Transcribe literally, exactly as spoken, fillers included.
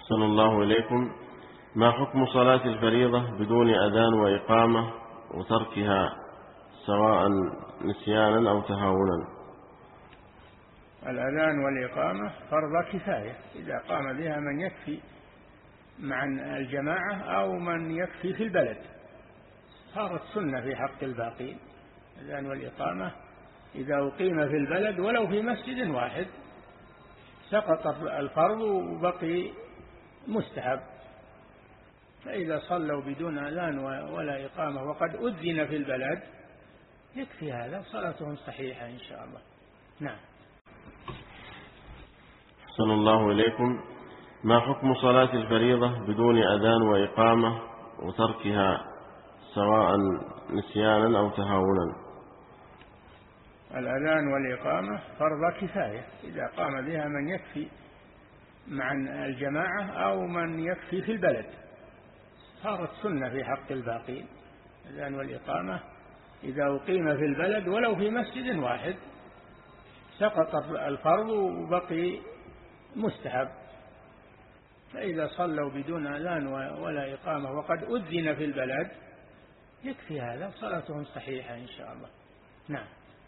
أحسن الله إليكم. ما حكم صلاة الفريضة بدون أذان وإقامة وتركها سواء نسيانا أو تهاونا؟ الأذان والإقامة فرض كفاية، إذا قام بها من يكفي مع الجماعة أو من يكفي في البلد صارت سنة في حق الباقين. الأذان والإقامة إذا أقيم في البلد ولو في مسجد واحد سقط الفرض وبقي مستحب، فإذا صلوا بدون أذان ولا إقامة وقد أذن في البلد يكفي هذا، صلاتهم صحيحة إن شاء الله. نعم. أحسن الله إليكم. ما حكم صلاة الفريضة بدون أذان وإقامة وتركها سواء نسيانا أو تهاونا؟ الأذان والإقامة فرض كفاية، إذا قام بها من يكفي مع الجماعة أو من يكفي في البلد صارت سنة في حق الباقين. الأذان والإقامة إذا أقيم في البلد ولو في مسجد واحد سقط الفرض وبقي مستحب، فإذا صلوا بدون أذان ولا إقامة وقد أذن في البلد يكفي هذا، صلاتهم صحيحة إن شاء الله. نعم.